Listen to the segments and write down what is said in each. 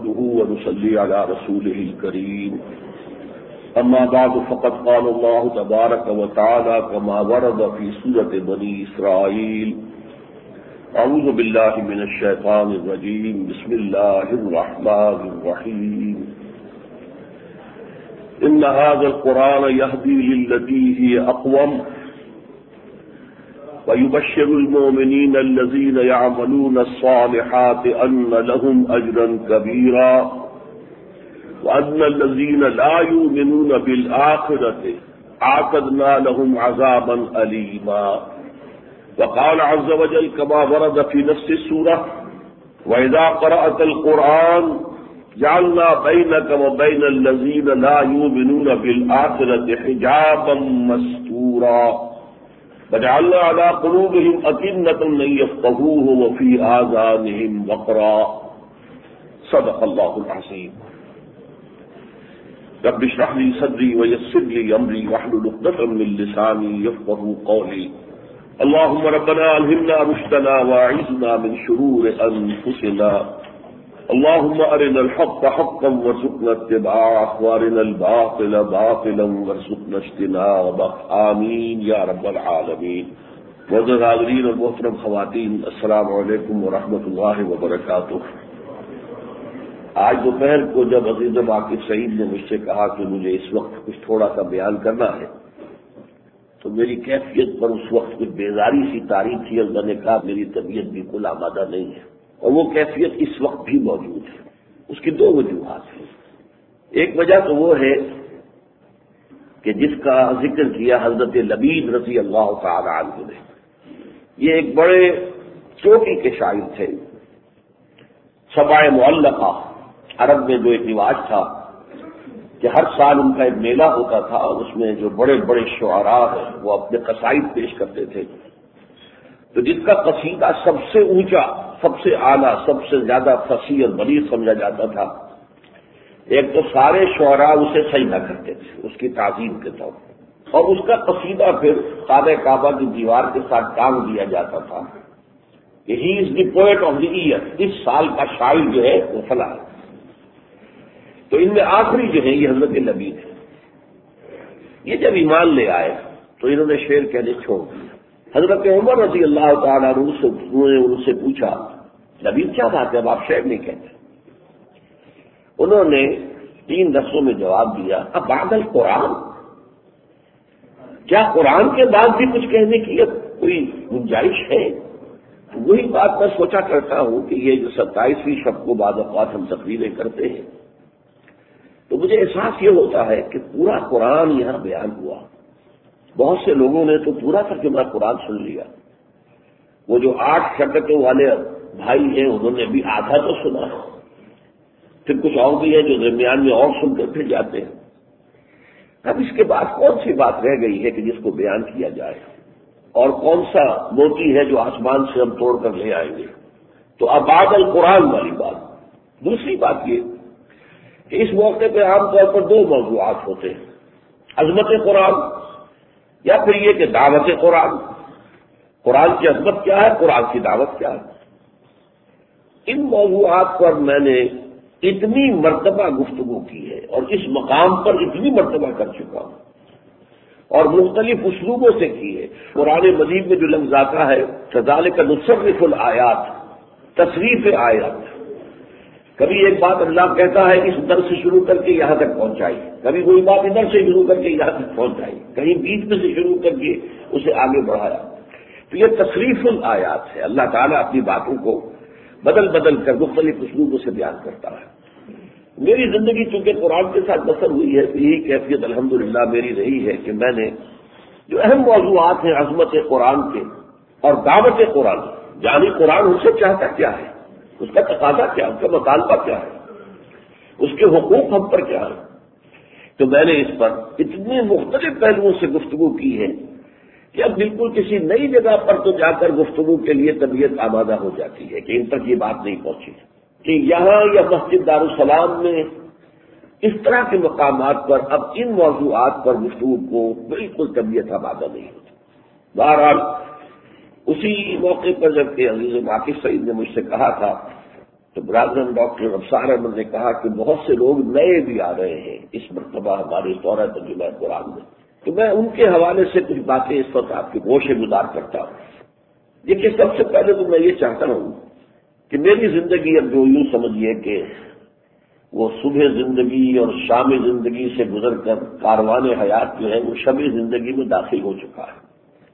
نحمده ونصلي على رسوله الكريم أما بعد فقد قال الله تبارك وتعالى كما ورد في سورة بني إسرائيل أعوذ بالله من الشيطان الرجيم بسم الله الرحمن الرحيم إن هذا القرآن يهدي للتي هي أقوم ويبشر المؤمنين الذين يعملون الصالحات أن لهم أجرا كبيرا وأن الذين لا يؤمنون بالآخرة أعتدنا لهم عذابا أليما. وقال عز وجل كما ورد في نفس السورة وإذا قرأت القرآن جعلنا بينك وبين الذين لا يؤمنون بالآخرة حجابا مستورا وجعلنا على قلوبهم أكنة أن يفقهوه وفي آذانهم وقرا. صدق الله العظيم. رب اشرح لي صدري ويسر لي أمري واحلل عقدة من لساني يفقهوا قولي. اللهم ربنا ألهمنا رشدنا وأعذنا من شرور أنفسنا. اللهم أرنا الحق حقا وارزقنا اتباعه وأرنا الباطل باطلا وارزقنا اجتنابه آمین یا رب العالمین. معزز حاضرین اور محترم خواتین، السلام علیکم ورحمۃ اللہ وبرکاتہ. آج دوپہر کو جب عزیز عاقب سعید نے مجھ سے کہا کہ مجھے اس وقت کچھ تھوڑا سا بیان کرنا ہے تو میری کیفیت پر اس وقت کچھ بیزاری سی طاری تھی اور میں نے کہا میری طبیعت بالکل آمادہ نہیں ہے، اور وہ کیفیت اس وقت بھی موجود ہے. اس کی دو وجوہات ہیں. ایک وجہ تو وہ ہے کہ جس کا ذکر کیا حضرت لبید رضی اللہ تعالی عنہ نے. یہ ایک بڑے چوٹی کے شاعر تھے. سبع معلقہ عرب میں جو ایک رواج تھا کہ ہر سال ان کا ایک میلہ ہوتا تھا اور اس میں جو بڑے بڑے شعراء ہیں وہ اپنے قصائد پیش کرتے تھے. تو جس کا قصیدہ سب سے اونچا، سب سے اعلیٰ، سب سے زیادہ فصیح اور بلیغ سمجھا جاتا تھا، ایک تو سارے شعراء اسے سجدہ کرتے تھے اس کی تعظیم کے طور پر، اور اس کا قصیدہ پھر خانہ کعبہ کی دیوار کے ساتھ ٹانگ دیا جاتا تھا کہ he is the poet of the year, اس سال کا شاعر جو ہے وہ فلاں ہے. تو ان میں آخری جو ہے یہ حضرت لبید ہے. یہ جب ایمان لے آئے تو انہوں نے شعر کہنے چھوڑ دیا. حضرت عمر رضی اللہ تعالیٰ عنہ سے ان سے پوچھا لبید کیا بات ہے، اب آپ شعر نہیں کہتے؟ انہوں نے 3 لفظوں میں جواب دیا اب بعد القرآن، کیا قرآن کے بعد بھی کچھ کہنے کی کوئی گنجائش ہے؟ وہی بات میں سوچا کرتا ہوں کہ یہ جو 27ویں شب کو بعض اوقات ہم تقریریں کرتے ہیں تو مجھے احساس یہ ہوتا ہے کہ پورا قرآن یہاں بیان ہوا. بہت سے لوگوں نے تو پورا ترجمہ قرآن سن لیا. وہ جو 8 شرکتوں والے بھائی ہیں انہوں نے بھی آدھا تو سنا، پھر کچھ اور بھی ہیں جو درمیان میں اور سن کر پھر جاتے ہیں. اب اس کے بعد کون سی بات رہ گئی ہے کہ جس کو بیان کیا جائے، اور کون سا موتی ہے جو آسمان سے ہم توڑ کر لے آئیں گے؟ تو ابعاد القرآن والی بات. دوسری بات یہ کہ اس موقع پہ عام طور پر 2 موضوعات ہوتے ہیں، عظمت قرآن یا پھر یہ کہ دعوت قرآن. قرآن کی عظمت کیا ہے، قرآن کی دعوت کیا ہے. ان موضوعات پر میں نے اتنی مرتبہ گفتگو کی ہے اور اس مقام پر اتنی مرتبہ کر چکا ہوں اور مختلف اسلوبوں سے کی ہے. قرآن مجید میں جو لفظ آتا ہے کذالک نصرف الآیات، تصریف آیات، کبھی ایک بات اللہ کہتا ہے اس در سے شروع کر کے یہاں تک پہنچائی، کبھی کوئی بات ادھر سے شروع کر کے یہاں تک پہنچائی، کہیں بیچ میں سے شروع کر کے اسے آگے بڑھایا. تو یہ تصریف الآیات ہے. اللہ تعالیٰ اپنی باتوں کو بدل بدل کر مختلف اسلوبوں سے بیان کرتا ہے. میری زندگی چونکہ قرآن کے ساتھ بسر ہوئی ہے تو یہی کیفیت الحمدللہ میری رہی ہے کہ میں نے جو اہم موضوعات ہیں عظمت قرآن کے اور دعوت قرآن، یعنی قرآن ان سے چاہتا کیا ہے، اس کا تقاضا کیا، اس کا مطالبہ کیا ہے، اس کے حقوق ہم پر کیا ہے، تو میں نے اس پر اتنے مختلف پہلوؤں سے گفتگو کی ہے کہ اب بالکل کسی نئی جگہ پر تو جا کر گفتگو کے لیے طبیعت آمادہ ہو جاتی ہے کہ ان تک یہ بات نہیں پہنچی کہ یہاں یا مسجد دارالسلام میں اس طرح کے مقامات پر اب ان موضوعات پر گفتگو کو بالکل طبیعت آمادہ نہیں ہوتی. بہرحال اسی موقع پر جب کہ عزیز عاقب سعید نے مجھ سے کہا تھا تو برادران ڈاکٹر ابصار احمد نے کہا کہ بہت سے لوگ نئے بھی آ رہے ہیں اس مرتبہ ہمارے دورہ ترجمہ قرآن میں، تو میں ان کے حوالے سے کچھ باتیں اس وقت آپ کے گوش گزار کرتا ہوں۔ دیکھیے، سب سے پہلے تو میں یہ چاہتا ہوں کہ میری زندگی اب جو یوں سمجھیے کہ وہ صبح زندگی اور شام زندگی سے گزر کر کاروان حیات جو ہے وہ شب زندگی میں داخل ہو چکا ہے۔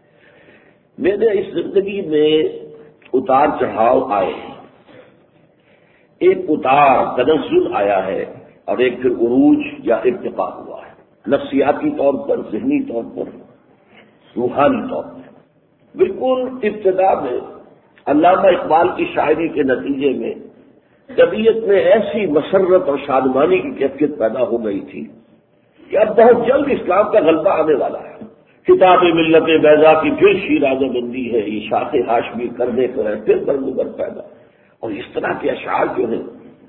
میرے اس زندگی میں اتار چڑھاؤ آئے ہیں، ایک اتار تنزل آیا ہے اور ایک پھر عروج یا ارتقاء ہوا ہے، نفسیاتی طور پر، ذہنی طور پر، روحانی طور پر۔ بالکل ابتدا میں علامہ اقبال کی شاعری کے نتیجے میں طبیعت میں ایسی مسرت اور شادمانی کی کیفیت پیدا ہو گئی تھی کہ اب بہت جلد اسلام کا غلبہ آنے والا ہے۔ کتاب ملت بیضا کی پھر شیرازہ بندی ہے، یہ شاخ ہاشمی کرنے کو ہے پھر برمبر پیدا۔ اور اس طرح کے اشعار جو ہیں،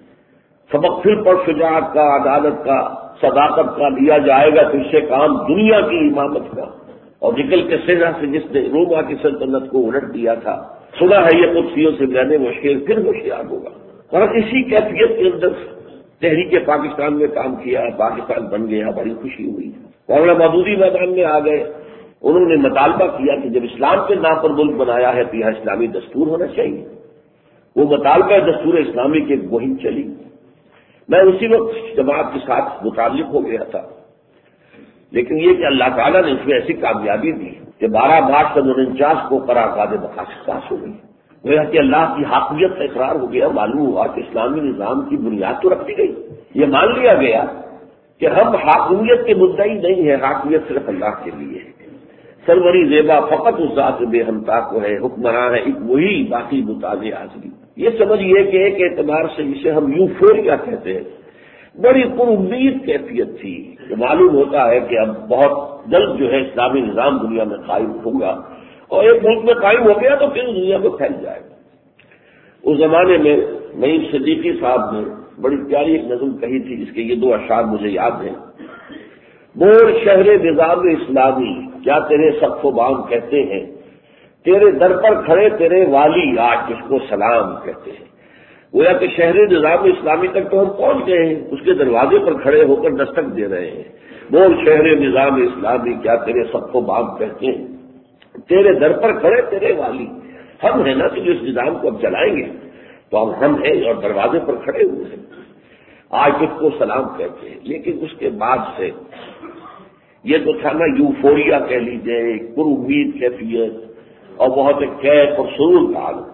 سبق پھر پر شجاعت کا، عدالت کا، صداقت کا لیا جائے گا پھر سے کام دنیا کی امامت کا، اور نکل کے صحرا سے جس نے روما کی سلطنت کو الٹ دیا تھا، سنا ہے یہ قدسیوں سے میں نے وہ شعر پھر ہوشیار ہوگا۔ اور اسی کیفیت کے اندر تحریک پاکستان میں کام کیا، پاکستان بن گیا، بڑی خوشی ہوئی۔ مولانا مودودی میدان میں آ گئے، انہوں نے مطالبہ کیا کہ جب اسلام کے نام پر ملک بنایا ہے تو یہاں اسلامی دستور ہونا چاہیے۔ وہ مطالبہ دستور اسلامی کی مہم چلی۔ میں اسی وقت جماعت کے ساتھ متعلق ہو گیا تھا، لیکن یہ کہ اللہ تعالیٰ نے اس میں ایسی کامیابی دی کہ 12 مارچ 1949 کو قرارداد مقاصد پاس ہو گئی۔ گویا کہ اللہ کی حاکمیت کا اقرار ہو گیا، معلوم ہوا کہ اسلامی نظام کی بنیاد تو رکھ دی گئی۔ یہ مان لیا گیا کہ ہم حاکمیت کے مدعی نہیں ہیں، حاکمیت صرف اللہ کے لیے ہے۔ سروری زیبا فقط اس ذات بے ہمتا کو ہے، حکمراں ہے ایک وہی باقی متازی حاضری۔ یہ سمجھیے کہ ایک اعتبار سے جسے ہم یوفوریا کہتے ہیں، بڑی پر امید کیفیت تھی کہ معلوم ہوتا ہے کہ اب بہت جلد جو ہے اسلامی نظام دنیا میں قائم ہوگا، اور ایک ملک میں قائم ہو گیا تو پھر دنیا میں پھیل جائے گا۔ اس زمانے میں نعیم صدیقی صاحب نے بڑی پیاری ایک نظم کہی تھی، جس کے یہ 2 اشعار مجھے یاد ہیں۔ بول شہر نظام اسلامی کیا تیرے سقف و بام کہتے ہیں، تیرے در پر کھڑے تیرے والی آج جس کو سلام کہتے ہیں۔ گویا کہ شہر نظام اسلامی تک تو ہم پہنچ گئے ہیں، اس کے دروازے پر کھڑے ہو کر دستک دے رہے ہیں۔ بول شہر نظام اسلامی کیا تیرے سقف و بام کہتے ہیں، تیرے در پر کھڑے تیرے والی۔ ہم ہیں نا کہ جو اس نظام کو اب چلائیں گے، تو ہم ہیں اور دروازے پر کھڑے ہوئے ہیں، آج جس کو سلام کہتے ہیں۔ لیکن اس کے بعد سے یہ تو تھا نا یوفوریا کہہ لیجیے، پر امید کیفیت اور بہت ایک کیف اور سرور کا حال۔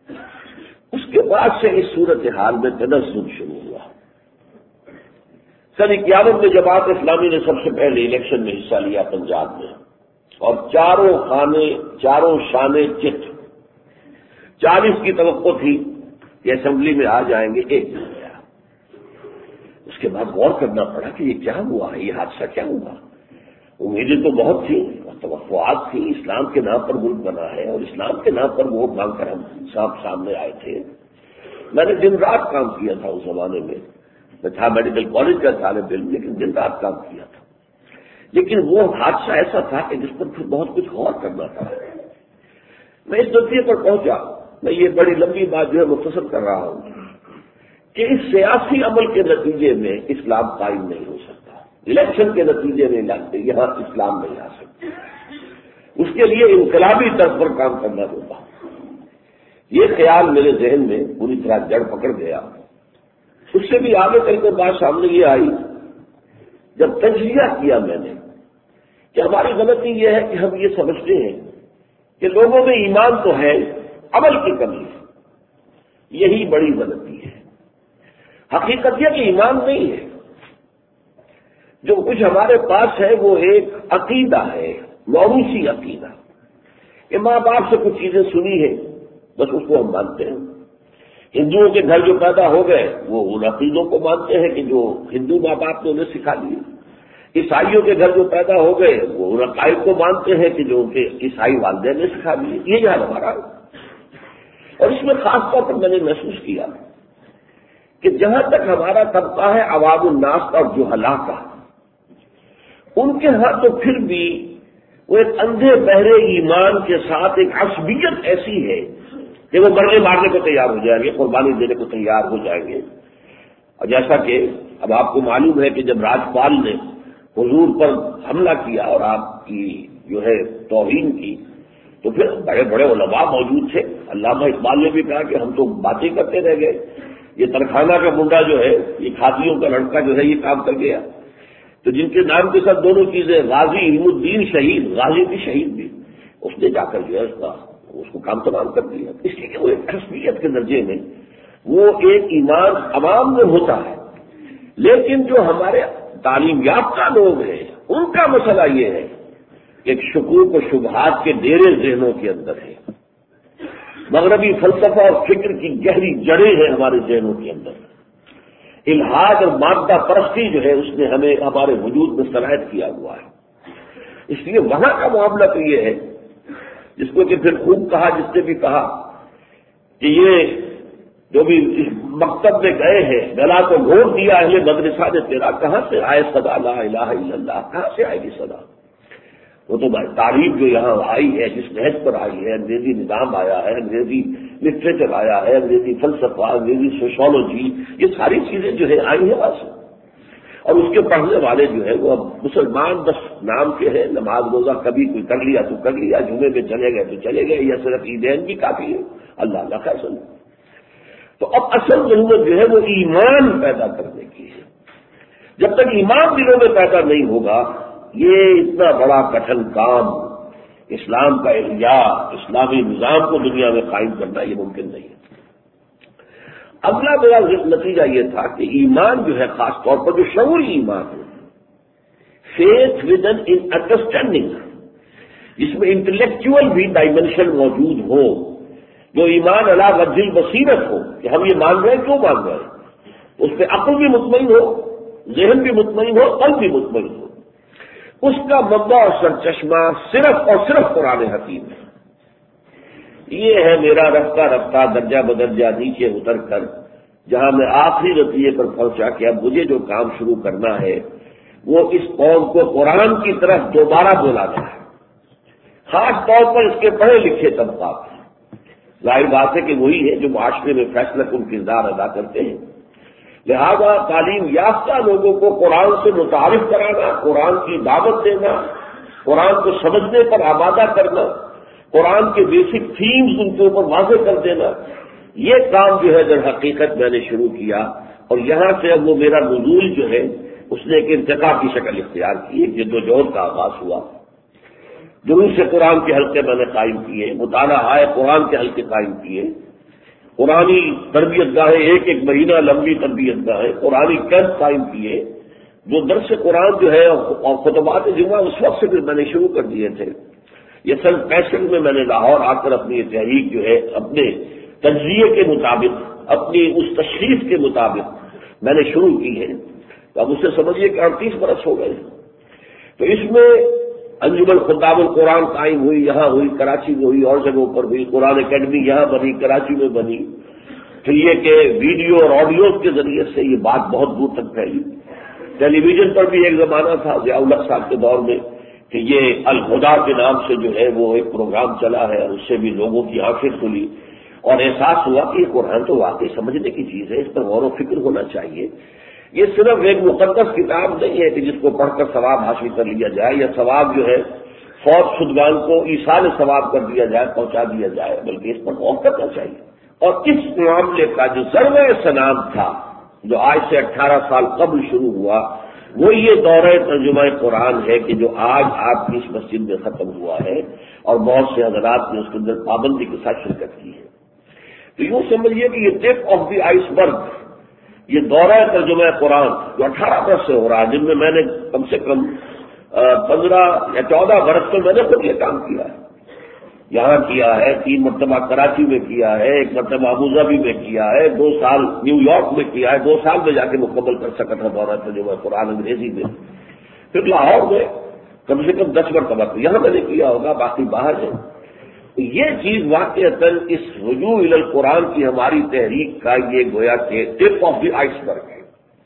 اس کے بعد سے اس صورتحال میں تنزل شروع ہوا۔ سن 51 میں جماعت اسلامی نے سب سے پہلے الیکشن میں حصہ لیا پنجاب میں، اور چاروں شانے چت 40 کی توقع تھی کہ اسمبلی میں آ جائیں گے، ایک نہیں گیا۔ اس کے بعد غور کرنا پڑا کہ یہ کیا ہوا ہے، یہ حادثہ کیا ہوا۔ امیدیں تو بہت تھیں اور توقعات تھیں، اسلام کے نام پر ملک بنا ہے اور اسلام کے نام پر ووٹ مانگ کر ہم صاحب سامنے آئے تھے۔ میں نے دن رات کام کیا تھا اس زمانے میں تھا میڈیکل کالج کا طالب علم، لیکن دن رات کام کیا تھا۔ لیکن وہ حادثہ ایسا تھا کہ جس پر پھر بہت کچھ غور کرنا تھا۔ میں اس نتیجے پر پہنچا، میں یہ بڑی لمبی بات جو ہے مختصر کر رہا ہوں کہ اس سیاسی عمل کے نتیجے میں اسلام قائم نہیں ہو سکتا، الیکشن کے نتیجے میں یہاں اسلام نہیں آ سکتا، اس کے لیے انقلابی طرز پر کام کرنا ہوگا۔ یہ خیال میرے ذہن میں پوری طرح جڑ پکڑ گیا۔ اس سے بھی آگے چل کر بات سامنے یہ آئی جب تجزیہ کیا میں نے کہ ہماری غلطی یہ ہے کہ ہم یہ سمجھتے ہیں کہ لوگوں میں ایمان تو ہے، عمل کی کمی ہے۔ یہی بڑی غلطی ہے۔ حقیقت یہ کہ ایمان نہیں ہے، جو کچھ ہمارے پاس ہے وہ ایک عقیدہ ہے، موروثی عقیدہ کہ ماں باپ سے کچھ چیزیں سنی ہیں، بس اس کو ہم مانتے ہیں۔ ہندوؤں کے گھر جو پیدا ہو گئے وہ ان عقیدوں کو مانتے ہیں کہ جو ہندو ماں باپ نے انہیں سکھا دیے۔ عیسائیوں کے گھر جو پیدا ہو گئے وہ ان عقائد کو مانتے ہیں کہ جو ان کے عیسائی والدین نے سکھا دیے۔ یہ حال ہمارا، اور اس میں خاص طور پر میں نے محسوس کیا کہ جہاں تک ہمارا طبقہ ہے عوام الناس کا اور جہلاء کا، ان کے ہاں تو پھر بھی وہ ایک اندھے بہرے ایمان کے ساتھ ایک عصبیت ایسی ہے کہ وہ مرنے مارنے کو تیار ہو جائیں گے، قربانی دینے کو تیار ہو جائیں گے۔ اور جیسا کہ اب آپ کو معلوم ہے کہ جب راجپال نے حضور پر حملہ کیا اور آپ کی جو ہے توہین کی، تو پھر بڑے بڑے علماء موجود تھے۔ علامہ اقبال نے بھی کہا کہ ہم تو باتیں کرتے رہ گئے، یہ ترکھانہ کا منڈا جو ہے، یہ کھاتیوں کا لڑکا جو ہے، یہ کام کر گیا۔ تو جن کے نام کے ساتھ دونوں چیزیں، غازی علم الدین شہید، غازی بھی شہید بھی، اس نے جا کر جو ہے اس کو کام تمام کر دیا، اس لیے کہ وہ ایک حسبیت کے درجے میں وہ ایک ایمان عوام میں ہوتا ہے۔ لیکن جو ہمارے تعلیم یافتہ لوگ ہیں، ان کا مسئلہ یہ ہے کہ ایک شکوک و شبہات کے ڈیرے ذہنوں کے اندر ہے۔ مغربی فلسفہ اور فکر کی گہری جڑیں ہیں ہمارے ذہنوں کے اندر۔ الحاد اور مادہ پرستی جو ہے اس نے ہمیں ہمارے وجود میں صلاحیت کیا ہوا ہے۔ اس لیے وہاں کا معاملہ تو یہ ہے، جس کو کہ پھر خوب کہا، جس نے بھی کہا کہ یہ جو بھی اس مکتب میں گئے ہیں، گلا کو گھونٹ دیا اہل مدرسہ نے تیرا، کہاں سے آئے صدا لا الہ الا اللہ، کہاں سے آئے گی صدا؟ وہ تو تعریف جو یہاں آئی ہے، جس نہج پر آئی ہے، انگریزی نظام آیا ہے، انگریزی لٹریچر آیا ہے، انگریزی فلسفہ، انگریزی سوشولوجی، یہ ساری چیزیں جو ہے آئی ہیں وہاں سے۔ اور اس کے پڑھنے والے جو ہے وہ اب مسلمان بس نام کے ہیں، نماز روزہ کبھی کوئی کر لیا تو کر لیا، جمعے میں چلے گئے تو چلے گئے، یا صرف عیدین بھی کافی ہے، اللہ اللہ کا اصل۔ تو اب اصل ضرورت جو ہے وہ ایمان پیدا کرنے کی ہے۔ جب تک ایمان دلوں میں پیدا نہیں ہوگا، یہ اتنا بڑا کٹھن کام، اسلام کا احیاء، اسلامی نظام کو دنیا میں قائم کرنا، یہ ممکن نہیں ہے۔ اگلا میرا نتیجہ یہ تھا کہ ایمان جو ہے، خاص طور پر جو شعوری ایمان ہے، فیتھ ود این انڈرسٹینڈنگ، جس میں انٹلیکچوئل بھی ڈائمینشن موجود ہو، جو ایمان علی وجہ البصیرت ہو کہ ہم یہ مان رہے ہیں، کیوں مان رہے ہیں، اس پہ عقل بھی مطمئن ہو، ذہن بھی مطمئن ہو، قلب بھی مطمئن ہو۔ اس کا مبدا اور سرچشمہ صرف اور صرف قرآن حکیم ہے۔ یہ ہے میرا رفتہ رفتہ درجہ بدرجہ نیچے اتر کر جہاں میں آخری نتیجے پر پہنچا کہ اب مجھے جو کام شروع کرنا ہے وہ اس قوم کو قرآن کی طرف دوبارہ بلانا ہے، خاص طور پر اس کے پڑھے لکھے طبقات۔ ظاہر بات ہے کہ وہی ہے جو معاشرے میں فیصلہ کن کردار ادا کرتے ہیں، لہذا تعلیم یافتہ لوگوں کو قرآن سے متعارف کرانا، قرآن کی دعوت دینا، قرآن کو سمجھنے پر آمادہ کرنا، قرآن کے بیسک تھیمز ان کے اوپر واضح کر دینا، یہ کام جو ہے در حقیقت میں نے شروع کیا۔ اور یہاں سے اب وہ میرا نزول جو ہے اس نے ایک ارتقاء کی شکل اختیار کی، ایک جدوجہد کا آغاز ہوا۔ دروس قرآن کے حلقے میں نے قائم کیے، مطالعہ قرآن کے حلقے قائم کیے، قرآنی تربیت گاہیں، ایک ایک مہینہ لمبی تربیت گاہیں، قرآنی کیمپ قائم کیے، جو درس قرآن جو ہے اور خطبات جمعہ اس وقت سے پھر میں نے شروع کر دیے تھے۔ یہ سن 65 میں میں نے لاہور آ کر اپنی تحریک جو ہے اپنے تجزیے کے مطابق، اپنی اس تشخیص کے مطابق میں نے شروع کی ہے۔ تو اب اسے سمجھیے کہ 38 برس ہو گئے۔ تو اس میں انجمن خطاب القرآن قائم ہوئی، یہاں ہوئی، کراچی میں ہوئی، اور جگہوں پر ہوئی، قرآن اکیڈمی یہاں بنی، کراچی میں بنی۔ پھر یہ کہ ویڈیو اور آڈیوز کے ذریعے سے یہ بات بہت دور تک پھیلی۔ ٹیلی ویژن پر بھی ایک زمانہ تھا ضیاء الحق صاحب کے دور میں کہ یہ الہدا کے نام سے جو ہے وہ ایک پروگرام چلا ہے، اور اس سے بھی لوگوں کی آنکھیں کھلی اور احساس ہوا کہ یہ قرآن تو واقعی سمجھنے کی چیز ہے، اس پر غور و فکر ہونا چاہیے۔ یہ صرف ایک مقدس کتاب نہیں ہے کہ جس کو پڑھ کر ثواب حاصل کر لیا جائے، یا ثواب جو ہے فوت شدگان کو ایصال ثواب کر دیا جائے، پہنچا دیا جائے، بلکہ اس پر غور کرنا چاہیے۔ اور اس معاملے کا جو ضرب سلام تھا، جو آج سے 18 سال قبل شروع ہوا، وہ یہ دورہ ترجمہ قرآن ہے کہ جو آج آپ کی اس مسجد میں ختم ہوا ہے، اور بہت سے حضرات نے اس کے اندر پابندی کے ساتھ شرکت کی ہے۔ تو یوں سمجھیے کہ یہ ٹپ آف دی آئس برگ، یہ دورہ ترجمہ قرآن جو 18 برس سے ہو رہا ہے، جن میں میں نے کم سے کم 15 یا 14 برس میں نے خود یہ کام کیا ہے۔ یہاں کیا ہے، 3 مرتبہ کراچی میں کیا ہے، 1 مرتبہ ابوظہبی میں کیا ہے، 2 سال نیو یارک میں کیا ہے، 2 سال میں جا کے مکمل کر سکا تھا دورہ ترجمہ قرآن انگریزی میں۔ پھر لاہور میں کم سے کم 10 مرتبہ یہاں میں نے کیا ہوگا، باقی باہر ہے۔ یہ چیز واقعتاً اس رجوع الی القرآن کی ہماری تحریک کا یہ گویا کہ ٹپ آف دی آئس برگ ہے،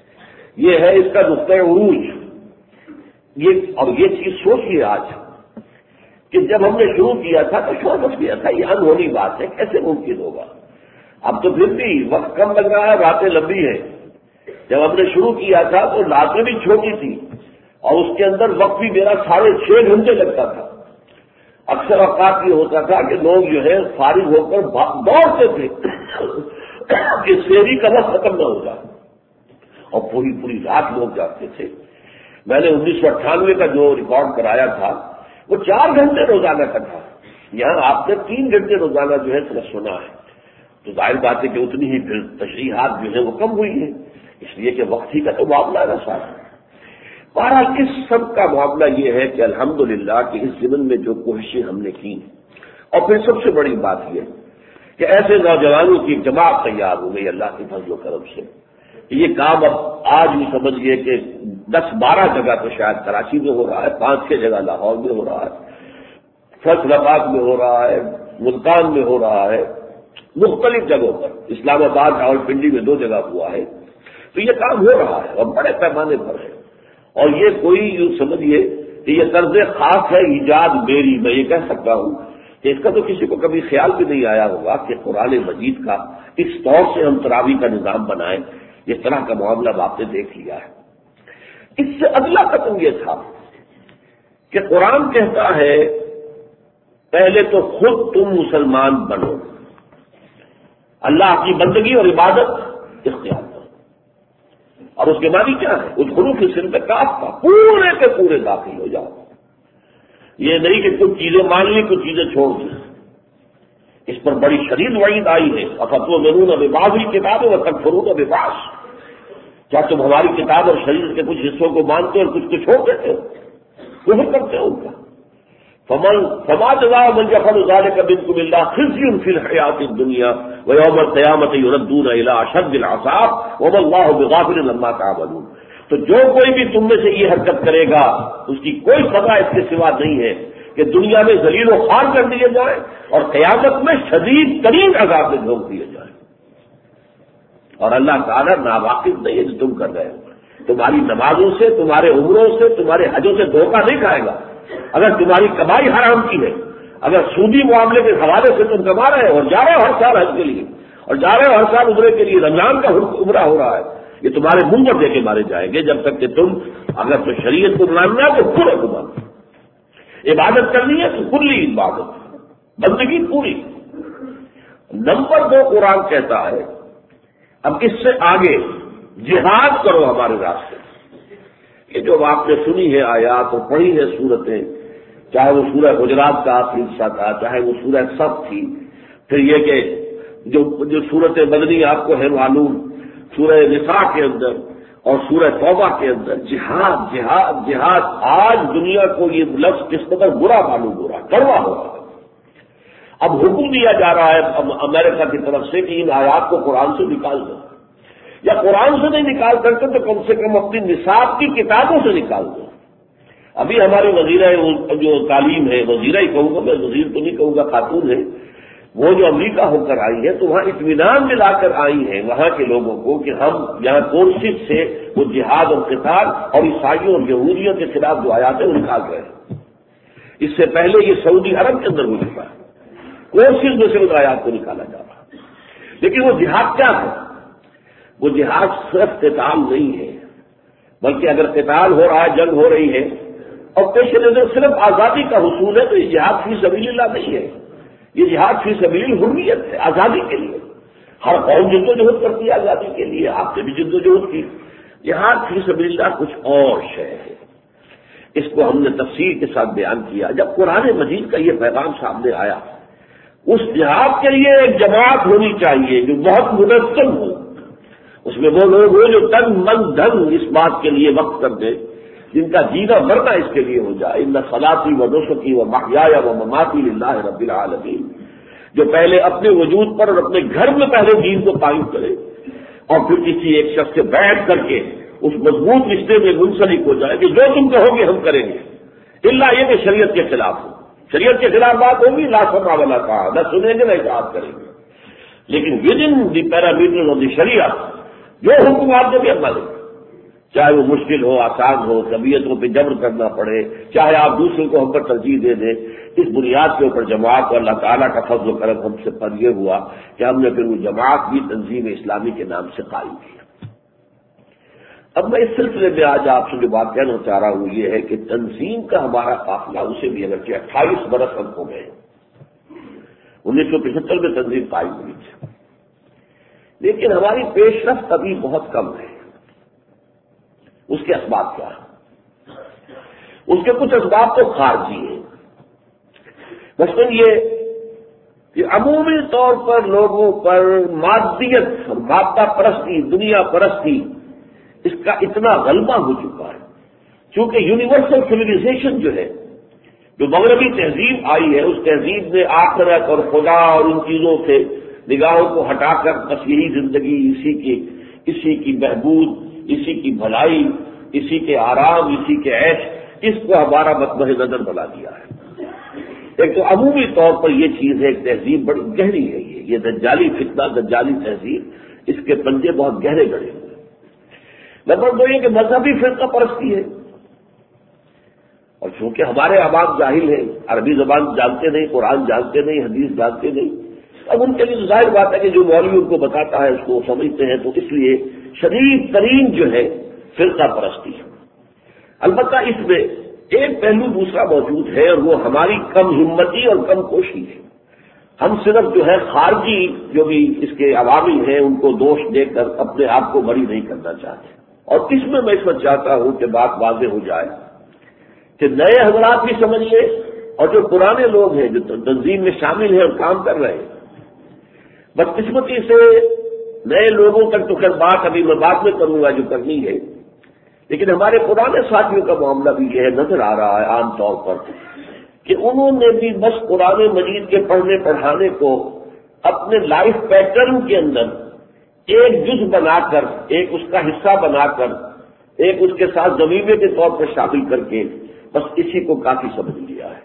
یہ ہے اس کا نقطۂ عروج۔ اور یہ چیز سوچیے آج کہ جب ہم نے شروع کیا تھا تو شور مچ گیا تھا، یہ انہونی بات ہے، کیسے ممکن ہوگا؟ اب تو پھر بھی وقت کم لگ رہا ہے، باتیں لمبی ہیں۔ جب ہم نے شروع کیا تھا تو راتیں بھی چھوٹی تھی اور اس کے اندر وقت بھی میرا 6.5 گھنٹے لگتا تھا۔ اکثر اوقات یہ ہوتا تھا کہ لوگ جو ہے فارغ ہو کر دوڑتے تھے کہ سحری کا وقت ختم نہ ہو جائے، اور پوری رات لوگ جاتے تھے۔ میں نے 1998 کا جو ریکارڈ کرایا تھا وہ 4 گھنٹے روزانہ کا تھا، یہاں آپ نے 3 گھنٹے روزانہ جو ہے صرف سنا ہے، تو ظاہر بات ہے کہ اتنی ہی پھر تشریحات جو ہے وہ کم ہوئی ہیں، اس لیے کہ وقت ہی کا تو معاملہ ہے ساتھ۔ بہرحال اس سب کا معاملہ یہ ہے کہ الحمدللہ کہ اس ضمن میں جو کوششیں ہم نے کی، اور پھر سب سے بڑی بات یہ کہ ایسے نوجوانوں کی جماعت تیار ہو گئی اللہ کے فضل و کرم سے، یہ کام اب آج بھی سمجھئے کہ 10-12 جگہ تو شاید کراچی میں ہو رہا ہے، 5-6 جگہ لاہور میں ہو رہا ہے، فیصل آباد میں ہو رہا ہے، ملتان میں ہو رہا ہے، مختلف جگہوں پر، اسلام آباد اور پنڈی میں 2 جگہ ہوا ہے، تو یہ کام ہو رہا ہے اور بڑے پیمانے پر ہے۔ اور یہ کوئی یوں سمجھیے کہ یہ طرز خاص ہے ایجاد میری، میں یہ کہہ سکتا ہوں کہ اس کا تو کسی کو کبھی خیال بھی نہیں آیا ہوگا کہ قرآن مجید کا اس طور سے ہم تراویح کا نظام بنائیں، اس طرح کا معاملہ آپ نے دیکھ لیا ہے۔ اس سے اگلا قدم یہ تھا کہ قرآن کہتا ہے پہلے تو خود تم مسلمان بنو، اللہ کی بندگی اور عبادت اختیار کرو، اور اس کے معنی کیا ہے؟ اس خلوق کی سن پہ کاف کا پورے کے پورے داخل ہو جاؤ، یہ نہیں کہ کچھ چیزیں مان لی کچھ چیزیں چھوڑ دی، اس پر بڑی شدید وعید آئی ہے۔ افتؤمنون ببعض الکتاب وتکفرون ببعض، کیا تم ہماری کتاب اور شریعت کے کچھ حصوں کو مانتے ہو اور کچھ کو چھوڑ دیتے ہو، کفر کرتے ہو ان کا؟ فما جزاء من يفعل ذلك منكم الا خزي في الحياة الدنيا ويوم القيامة يردون الى اشد العذاب وما الله بغافل عما تعملون۔ تو جو کوئی بھی تم میں سے یہ حرکت کرے گا اس کی کوئی سزا اس کے سوا نہیں ہے کہ دنیا میں ذلیل و خوار کر دیے جائیں اور قیامت میں شدید ترین عذاب میں جھونک دیے جائیں۔ اور اللہ تعالیٰ ناواقف نہیں ہے جو تم کر رہے ہو، تمہاری نمازوں سے، تمہارے عمروں سے، تمہارے حجوں سے دھوکہ نہیں کھائے گا۔ اگر تمہاری کمائی حرام کی ہے، اگر سودی معاملے کے حوالے سے تم کما رہے ہو اور جا رہے ہو ہر سال حج کے لیے اور جا رہے ہو ہر سال عمرے کے لیے، رمضان کا عمرہ ہو رہا ہے، یہ تمہارے منہ پر دے کے مارے جائیں گے جب تک کہ تم اگر تو شریعت کو ماننا ہے تو پورے کو ماننا، عبادت کرنی ہے تو کلی عبادت، بندگی پوری۔ نمبر 2 قرآن کہتا ہے اب اس سے آگے جہاد کرو ہمارے راستے۔ یہ جو آپ نے سنی ہے آیات اور پڑھی ہے سورتیں، چاہے وہ سورہ حجرات کا آخری حصہ تھا، چاہے وہ سورہ صف تھی، پھر یہ کہ جو سورت مدنی آپ کو ہے معلوم، سورہ نساء کے اندر اور سورہ توبہ کے اندر جہاد جہاد جہاد، آج دنیا کو یہ لفظ کس قدر برا معلوم ہو رہا ہے، کڑوا ہو رہا ہے۔ اب حکم دیا جا رہا ہے امریکہ کی طرف سے کہ ان آیات کو قرآن سے نکال دو، یا قرآن سے نہیں نکال سکتے تو کم سے کم اپنی نصاب کی کتابوں سے نکال دو۔ ابھی ہماری وزیرہ جو تعلیم ہے، وزیرہ ہی کہوں گا میں، وزیر تو نہیں کہوں گا، خاتون ہے، وہ جو امریکہ ہو کر آئی ہے تو وہاں اطمینان دلا کر آئی ہیں وہاں کے لوگوں کو کہ ہم یہاں کورسز سے وہ جہاد اور قتال اور عیسائیوں اور یہودیوں کے خلاف جو آیات ہیں وہ نکال رہے ہیں۔ اس سے پہلے یہ سعودی عرب کے اندر ہو چکا ہے، کورسز میں سے ان آیات کو نکالا جا رہا ہے۔ لیکن وہ جہاد کیا ہے؟ وہ جہاد صرف قتال نہیں ہے، بلکہ اگر قتال ہو رہا ہے، جنگ ہو رہی ہے اور پیش نظر صرف آزادی کا حصول ہے تو یہ جہاد فی سبیل اللہ نہیں ہے، یہ جہاد فی سبیل الحریت ہے، آزادی کے لیے۔ ہر قوم جدوجہد کرتی ہے آزادی کے لیے، آپ نے بھی جدوجہد کی۔ جہاد فی سبیل اللہ کچھ اور شے ہے، اس کو ہم نے تفصیل کے ساتھ بیان کیا۔ جب قرآن مجید کا یہ پیغام سامنے آیا، اس جہاد کے لیے ایک جماعت ہونی چاہیے جو بہت منظم ہو، اس میں وہ لوگ ہوں جو تن من دھن اس بات کے لیے وقف کر دیں، جن کا جینا مرنا اس کے لیے ہو جائے۔ ان صلاتی و نسکی و محیای و مماتی للہ رب العالمین، جو پہلے اپنے وجود پر اور اپنے گھر میں پہلے دین کو قائم کرے اور پھر کسی ایک شخص سے بیعت کر کے اس مضبوط رشتے میں منسلک ہو جائے کہ جو تم کہو گے ہم کریں گے، الا یہ کہ شریعت کے خلاف ہو۔ شریعت کے خلاف بات ہوگی، لا سمع ولا طاعہ، نہ سنیں گے نہ اطاعت کریں گے، لیکن within the parameter of the شریعت جو حکم آپ نے بھی عمل ہے، چاہے وہ مشکل ہو آسان ہو، طبیعتوں پہ جبر کرنا پڑے، چاہے آپ دوسروں کو ہم پر ترجیح دے دیں، اس بنیاد کے اوپر جماعت کو اللہ تعالیٰ کا فضل و کرم ہم سے پر یہ ہوا کہ ہم نے پھر وہ جماعت بھی تنظیم اسلامی کے نام سے قائم کی۔ اب میں اس سلسلے میں آج آپ سے جو بات کہنا چاہ رہا ہوں یہ ہے کہ تنظیم کا ہمارا قافلہ اسے بھی اگرچہ 28 برس ہم ہو گئے، 1975 میں تنظیم قائم ہوئی تھی، لیکن ہماری پیش رفت ابھی بہت کم ہے۔ اس کے اسباب کیا ہیں؟ اس کے کچھ اسباب تو خارجی ہیں، مثلاً یہ کہ عمومی طور پر لوگوں پر مادیت، مادہ پرستی، دنیا پرستی، اس کا اتنا غلبہ ہو چکا ہے، چونکہ یونیورسل سویلائزیشن جو ہے، جو مغربی تہذیب آئی ہے، اس تہذیب نے آخرت اور خدا اور ان چیزوں سے نگاہوں کو ہٹا کر بس یہی زندگی، اسی کی بہبود، اسی کی بھلائی، اسی کے آرام، اسی کے عیش، اس کو ہمارا مطمع نظر بنا دیا ہے۔ ایک تو عمومی طور پر یہ چیز ہے، ایک تہذیب بڑی گہری ہے، یہ دجالی فتنہ، دجالی تہذیب، اس کے پنجے بہت گہرے گڑے ہوئے۔ نمبر 2 یہ کہ مذہبی فرقہ پرستی ہے، اور چونکہ ہمارے عوام جاہل ہیں، عربی زبان جانتے نہیں، قرآن جانتے نہیں، حدیث جانتے نہیں، اب ان کے لیے ظاہر بات ہے کہ جو مولوی ان کو بتاتا ہے اس کو سمجھتے ہیں، تو اس لیے شدید ترین جو ہے فرقہ پرستی ہے۔ البتہ اس میں ایک پہلو دوسرا موجود ہے، اور وہ ہماری کم ہمتی اور کم کوشش ہے۔ ہم صرف جو ہے خارجی جو بھی اس کے عوامی ہیں ان کو دوش دے کر اپنے آپ کو بری نہیں کرنا چاہتے، اور اس میں اس وقت چاہتا ہوں کہ بات واضح ہو جائے کہ نئے حضرات بھی سمجھ لیں، اور جو پرانے لوگ ہیں جو تنظیم میں شامل ہیں اور کام کر رہے ہیں، بدقسمتی سے نئے لوگوں تک تو خیر بات ابھی میں بات میں کروں گا جو کرنی ہے، لیکن ہمارے پرانے ساتھیوں کا معاملہ بھی یہ نظر آ رہا ہے عام طور پر کہ انہوں نے بھی بس قرآن مجید کے پڑھنے پڑھانے کو اپنے لائف پیٹرن کے اندر ایک جز بنا کر، ایک اس کا حصہ بنا کر، ایک اس کے ساتھ ضمیمے کے طور پر شامل کر کے بس اسی کو کافی سمجھ لیا ہے۔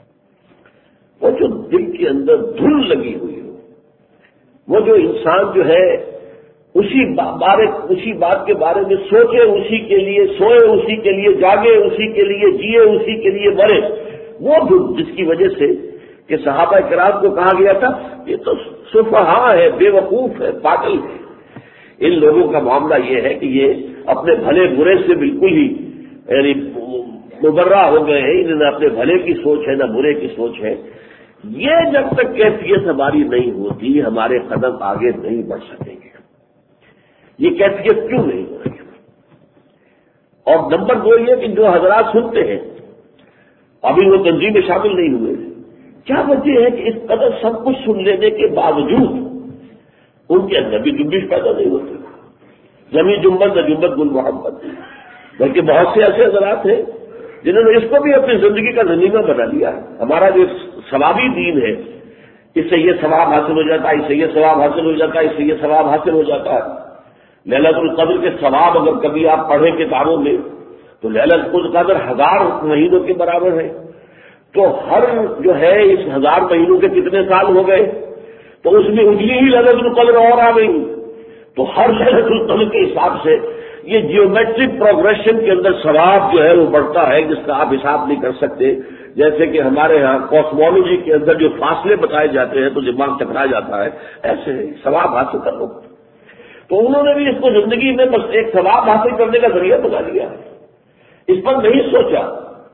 وہ جو دل کے اندر دھل لگی ہوئی ہو، وہ جو انسان جو ہے اسی بات کے بارے میں سوچے، اسی کے لیے سوئے، اسی کے لیے جاگے، اسی کے لیے جیے، اسی کے لیے مرے، وہ جس کی وجہ سے کہ صحابہ کرام کو کہا گیا تھا یہ تو سفہاء ہے، بے وقوف ہے، پاگل ہے۔ ان لوگوں کا معاملہ یہ ہے کہ یہ اپنے بھلے برے سے بالکل ہی یعنی مبرہ ہو گئے ہیں، انہیں نہ اپنے بھلے کی سوچ ہے نہ برے کی سوچ ہے۔ یہ جب تک کیفیت ہماری نہیں ہوتی ہمارے قدم آگے نہیں بڑھ سکیں گے۔ یہ کیفیت کیوں نہیں ہو رہی؟ اور نمبر 2 یہ کہ جو حضرات سنتے ہیں ابھی وہ تنظیم میں شامل نہیں ہوئے، کیا وجہ ہے کہ اس قدر سب کچھ سن لینے کے باوجود ان کے اندر بھی جنبش پیدا نہیں ہوتی؟ جمی جنبت نہ جنبت گل محمد، بلکہ بہت سے ایسے حضرات ہیں جنہوں نے اس کو بھی اپنی زندگی کا ضمیمہ بنا لیا ہے۔ ہمارا جو ثوابی دین ہے، اس سے یہ ثواب حاصل ہو جاتا ہے، اس سے یہ ثواب حاصل ہو جاتا ہے، اس سے یہ ثواب حاصل ہو جاتا ہے۔ لیلۃ القدر کے ثواب اگر کبھی آپ پڑھیں کتابوں میں تو لیلۃ القدر 1000 مہینوں کے برابر ہے، تو ہر جو ہے اس 1000 مہینوں کے کتنے سال ہو گئے، تو اس میں اجلی ہی لیلۃ القدر اور آ گئی، تو ہر لیلۃ القدر کے حساب سے یہ جیومیٹرک پروگریشن کے اندر ثواب جو ہے وہ بڑھتا ہے جس کا آپ حساب نہیں کر سکتے۔ جیسے کہ ہمارے ہاں کاسمولوجی کے اندر جو فاصلے بتائے جاتے ہیں تو دماغ ٹکرا جاتا ہے، ایسے ثواب حاصل کر لو۔ تو انہوں نے بھی اس کو زندگی میں بس ایک ثواب حاصل کرنے کا ذریعہ بنا لیا ہے، اس پر نہیں سوچا۔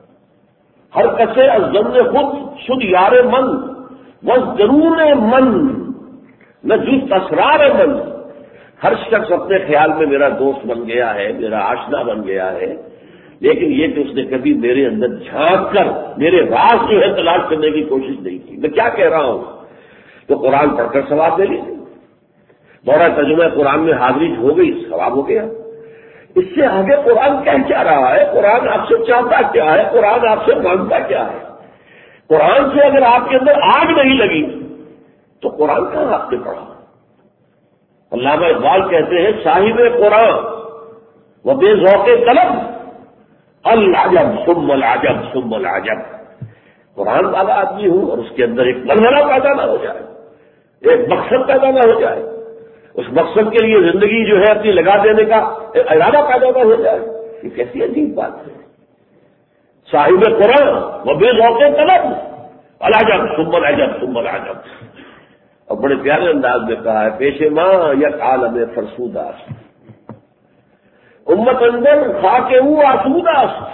ہر کسے از ظن خود شد یار من بس ضرور من نہ جز اسرار من۔ ہر شخص اپنے خیال میں میرا دوست بن گیا ہے، میرا آشنا بن گیا ہے، لیکن یہ کہ اس نے کبھی میرے اندر جھانک کر میرے راز جو ہے تلاش کرنے کی کوشش نہیں کی۔ میں کیا کہہ رہا ہوں؟ تو قرآن پڑھ کر ثواب لے لیجیے، دورہ ترجمہ قرآن میں حاضری ہو گئی، ثواب ہو گیا۔ اس سے آگے قرآن کہہ کیا رہا ہے؟ قرآن آپ سے چاہتا کیا ہے؟ قرآن آپ سے مانگتا کیا ہے؟ قرآن سے اگر آپ کے اندر آگ نہیں لگی تو قرآن کہاں آپ نے پڑھا؟ علامہ اقبال کہتے ہیں صاحب قرآن و بے ذوق قلم العجب ثم العجب ثم العجب۔ قرآن والا آدمی ہوں اور اس کے اندر ایک مرحلہ پیدا نہ ہو جائے، ایک مقصد پیدا نہ ہو جائے، اس مقصد کے لیے زندگی جو ہے اپنی لگا دینے کا ارادہ پیدا نہ ہو جائے، یہ کیسی عجیب بات ہے۔ صاحب قرآن وہ بے ذوق طلب العجب ثم العجب ثم العجب، اور بڑے پیارے انداز میں کہا ہے پیش ماں یک عالم فرسوداست، امت اندر خاک او آسوداست۔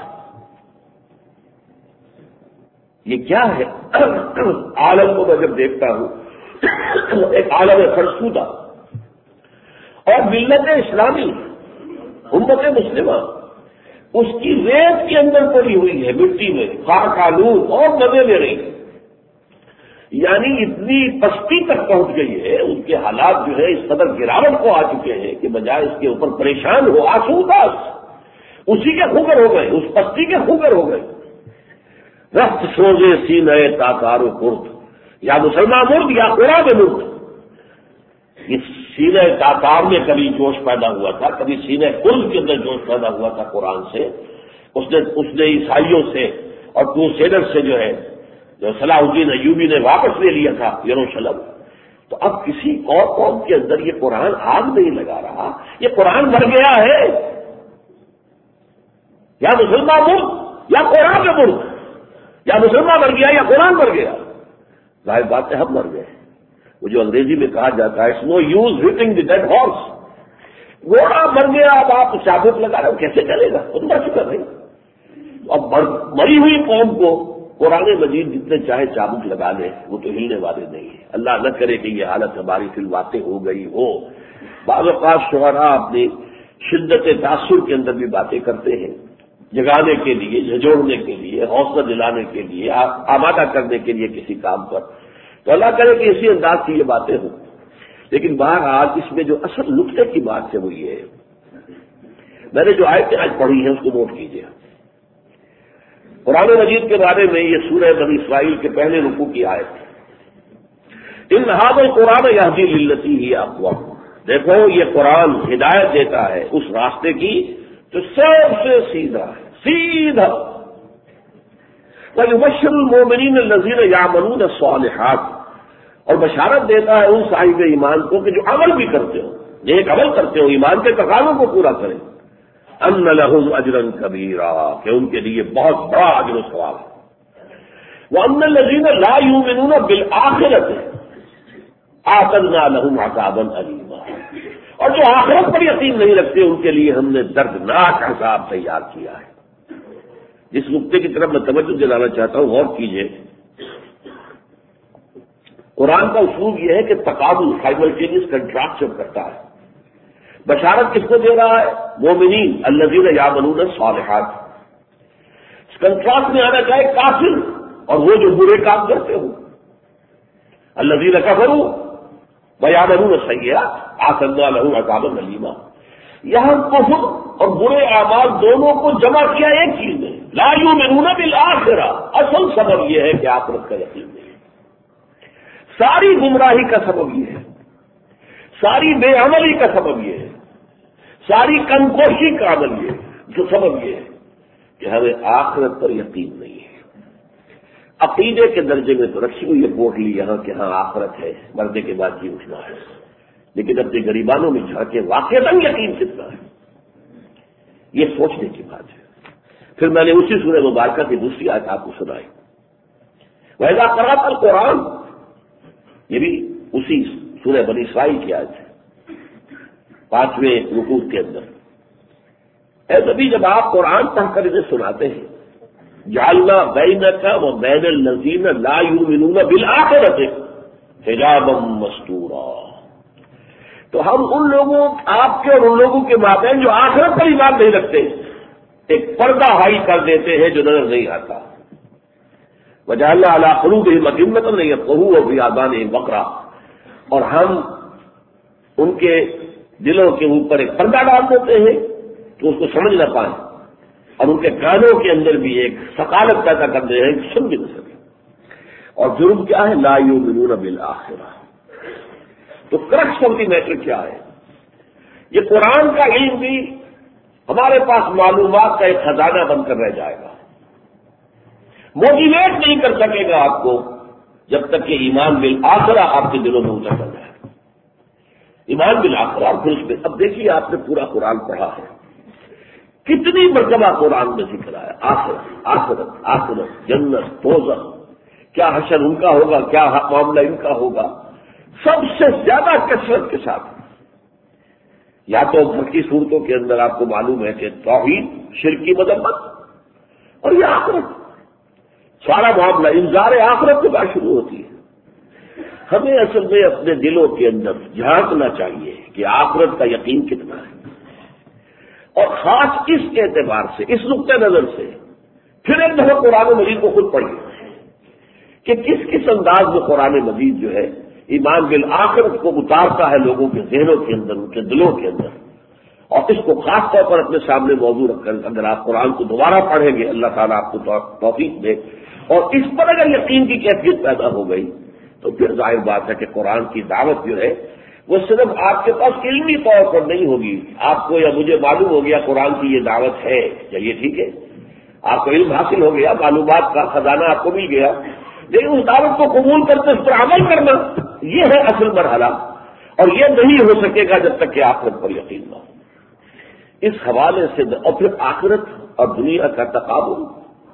یہ کیا ہے؟ عالم کو میں جب دیکھتا ہوں ایک عالم فرسودہ، اور ملت اسلامی امت مسلمہ اس کی ریت کے اندر پڑی ہوئی ہے، مٹی میں خاک آلود اور مزے لے رہی ہے، یعنی اتنی پستی تک پہنچ گئی ہے، ان کے حالات جو ہے اس قدر گراوٹ کو آ چکے ہیں کہ بجائے اس کے اوپر پریشان ہو آسوداس اسی کے خوگر ہو گئے، اس پستی کے خوگر ہو گئے۔ رخت سوزے سینہ تاکار و کرد، یا مسلمان مرد یا قرآن مرد۔ اس سینہ تاکار میں کبھی جوش پیدا ہوا تھا، کبھی سینہ کرد کے اندر جوش پیدا ہوا تھا قرآن سے، اس نے عیسائیوں سے اور کروسیڈر سے جو ہے جو صلاح الدین ایوبی نے واپس لے لیا تھا یروشلم، تو اب کسی قوم کے اندر یہ قرآن آگ نہیں لگا رہا، یہ قرآن مر گیا ہے، یا مسلمان مرد یا قرآن میں مرد، یا مسلمان مر گیا یا قرآن مر گیا۔ ظاہر بات ہے ہم مر گئے، وہ جو انگریزی میں کہا جاتا ہے it's no use hitting the dead horse, گھوڑا مر گیا اب آپ چابک لگا رہے ہو، کیسے چلے گا؟ وہ تو مر چکا بھائی۔ اب مری ہوئی قوم کو قرآن مجید جتنے چاہے چابک لگا لے وہ تو ہلنے والے نہیں ہیں۔ اللہ نہ کرے کہ یہ حالت ہماری فی الواقع ہو گئی ہو۔ بعض اوقات شعراء اپنی شدت تاثر کے اندر بھی باتیں کرتے ہیں، جگانے کے لیے، جھنجھوڑنے کے لیے، حوصلہ دلانے کے لیے، آمادہ کرنے کے لیے کسی کام پر، تو اللہ کرے کہ اسی انداز کی یہ باتیں ہوں۔ لیکن بہرحال اس میں جو اصل نقطے کی بات ہے وہ یہ ہے، میں نے جو آیتیں آج پڑھی ہیں اس کو نوٹ کیجیے۔ قرآن مجید کے بارے میں یہ سورہ بنی اسرائیل کے پہلے رکوع کی آیت ہے، ان ھذا القرآن یہدی للتی ہی اقوم، دیکھو یہ قرآن ہدایت دیتا ہے اس راستے کی جو سب سے سیدھا ہے، سیدھا۔ وَيُبَشِّرُ الْمُؤْمِنِينَ الَّذِينَ يَعْمَلُونَ الصَّالِحَاتِ، اور بشارت دیتا ہے ان صاحب ایمان کو کہ جو عمل بھی کرتے ہو، نیک عمل کرتے ہو، ایمان کے تقاضوں کو پورا کریں، ان لہم اجرا کبیرا، کہ ان کے لیے بہت بڑا اجر و ثواب ہے۔ وان الذین لا یؤمنون بالآخرۃ اعتدنا لهم عذابا الیما، اور جو آخرت پر یقین نہیں رکھتے ان کے لیے ہم نے دردناک عذاب تیار کیا ہے۔ جس نقطے کی طرف میں توجہ دلانا چاہتا ہوں غور کیجیے، قرآن کا اصول یہ ہے کہ تقابل سائملٹینیس کنٹراسٹ جب کرتا ہے، بشارت کس کو دے رہا ہے؟ مومنین الذین یعملون الصالحات، اس کنٹراسٹ میں آنا چاہے کافر اور وہ جو برے کام کرتے ہو، الذین کفروا ویعملون السیئات اعتدنا لهم عذابا الیما۔ یہاں کفر اور برے اعمال دونوں کو جمع کیا ایک چیز میں، لا یؤمنون بالآخرہ، اصل سبب یہ ہے کہ آخرت کا یقین نہیں، ساری گمراہی کا سبب یہ ہے، ساری بے عملی کا سبب یہ ہے، ساری کنکوشی کا عمل یہ ہے، جو سبب یہ ہے کہ ہمیں آخرت پر یقین نہیں ہے۔ عقیدے کے درجے میں تو رکھی ہوئی ہے پوٹلی یہاں کہ ہاں آخرت ہے، مرنے کے بعد جی اٹھنا ہے، لیکن اپنے غریبانوں میں جھانکے واقعتاً یقین کتنا ہے، یہ سوچنے کی بات ہے۔ پھر میں نے اسی سورہ مبارکہ کی دوسری آیت آپ کو سنائی، وَإِذَا قَرَأْتَ الْقُرْآنَ، یہ بھی اسی سورہ بنی اسرائیل کی آیت ہے، 5ویں رکوع کے اندر۔ اے نبی جب آپ قرآن پڑھ کر انہیں سناتے ہیں، جعلنا بینک و بین الذین لا یؤمنون بالآخرۃ حجابا مستورا، تو ہم ان لوگوں، آپ کے اور ان لوگوں کے مابین جو آخرت پر ایمان نہیں رکھتے، ایک پردہ حائل کر دیتے ہیں جو نظر نہیں آتا۔ وجعلنا علی قلوبہم اکنۃ ان یفقہوہ وفی آذانہم وقرا، اور ہم ان کے دلوں کے اوپر ایک پردہ ڈال دیتے ہیں کہ اس کو سمجھ نہ پائیں، اور ان کے کانوں کے اندر بھی ایک ثقالت پیدا کر دے ہیں کہ سن بھی نہ سکیں۔ اور جرم کیا ہے؟ لا یؤمنون بالآخرہ۔ تو کرکس آف دی میٹر کیا ہے؟ یہ قرآن کا علم بھی ہمارے پاس معلومات کا ایک خزانہ بن کر رہ جائے گا، موٹیویٹ نہیں کر سکے گا آپ کو جب تک کہ ایمان بالآخرہ آپ کے دلوں میں اتر نہ جائے۔ ایمان بالآخرہ، اور پھر اس میں اب دیکھیے آپ نے پورا قرآن پڑھا ہے، کتنی مرتبہ قرآن میں ذکر آیا آخرت آخرت آخرت، جنت دوزخ، کیا حشر ان کا ہوگا، کیا معاملہ ان کا ہوگا، سب سے زیادہ کثرت کے ساتھ یا تو گھر کی صورتوں کے اندر آپ کو معلوم ہے کہ توحید، شرک کی مذمت، اور یہ آخرت، سارا معاملہ انذار آخرت کے بعد شروع ہوتی ہے۔ ہمیں اصل میں اپنے دلوں کے اندر جھانکنا چاہیے کہ آخرت کا یقین کتنا ہے، اور خاص اس اعتبار سے، اس نقطۂ نظر سے پھر ایک دفعہ قرآن مجید کو خود پڑھیے کہ کس انداز میں قرآن مجید جو ہے ایمان بالآخرت کو اتارتا ہے لوگوں کے ذہنوں کے اندر، ان کے دلوں کے اندر، اور اس کو خاص طور پر اپنے سامنے موضوع رکھ کر اگر آپ قرآن کو دوبارہ پڑھیں گے، اللہ تعالیٰ آپ کو توفیق دے، اور اس پر اگر یقین کی کیفیت پیدا ہو گئی تو پھر ظاہر بات ہے کہ قرآن کی دعوت جو ہے وہ صرف آپ کے پاس علمی طور پر نہیں ہوگی، آپ کو یا مجھے معلوم ہو گیا قرآن کی یہ دعوت ہے، چلیے ٹھیک ہے، آپ کو علم حاصل ہو گیا، معلومات کا خزانہ آپ کو مل گیا، لیکن اس دعوت کو قبول کرتے اس پر عمل کرنا، یہ ہے اصل مرحلہ، اور یہ نہیں ہو سکے گا جب تک کہ آخرت پر یقین نہ ہو۔ اس حوالے سے اور پھر آخرت اور دنیا کا تقابل،